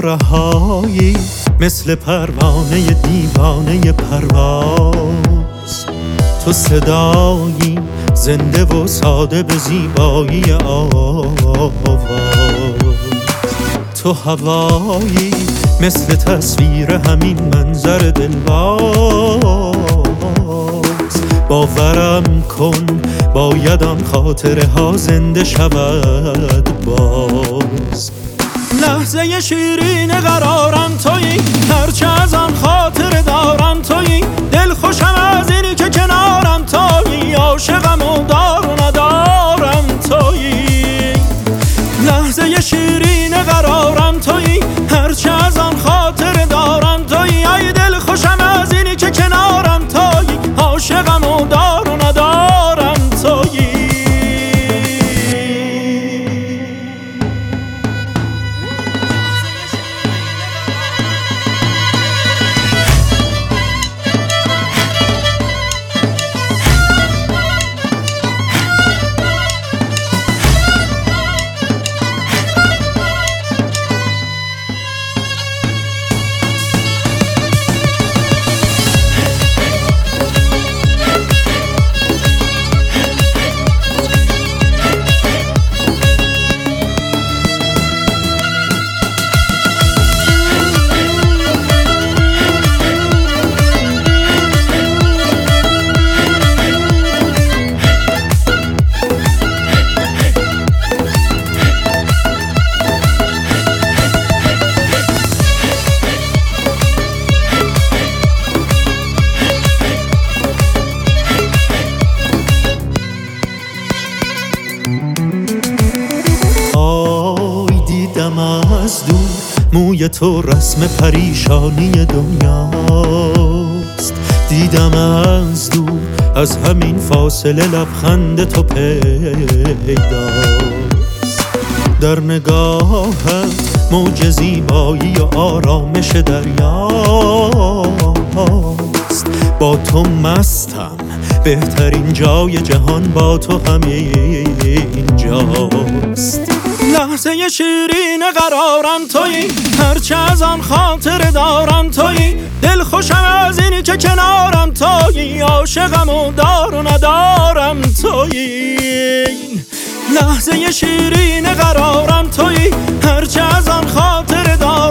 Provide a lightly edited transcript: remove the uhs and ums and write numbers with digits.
تو رهایی مثل پروانه دیوانه پرواز. تو صدایی زنده و ساده به زیبایی آواز. تو هوایی مثل تصویر همین منظر دلواز. باورم کن باید آن خاطره ها زنده شود باز. لحظه شیرین قرارم تویی، هرچه از آن خاطره دارم تویی. دل خوشم از اینی که کنارم تویی، عاشقم و دار و ندارم تویی. لحظه شیرین قرارم تویی، هرچه از آن خاطره دارم تویی. ای دل خوشم از اینی که کنارم تویی، عاشقم و دار و ندارم تویی. دیدم از دور موی تو رسم پریشانی دنیاست. دیدم از دور از همین فاصله لبخند تو پیداست. در نگاهت موج زیبایی و آرامش دریاست. با تو مستم، بهترین جای جهان با تو همین جاست. لحظه شیرین قرارم تویی، هرچه از آن خاطره دارم تویی. دل خوشم از اینی که کنارم تویی، عاشقم و دار و ندارم تویی. لحظه شیرین قرارم تویی، هرچه از آن خاطره دارم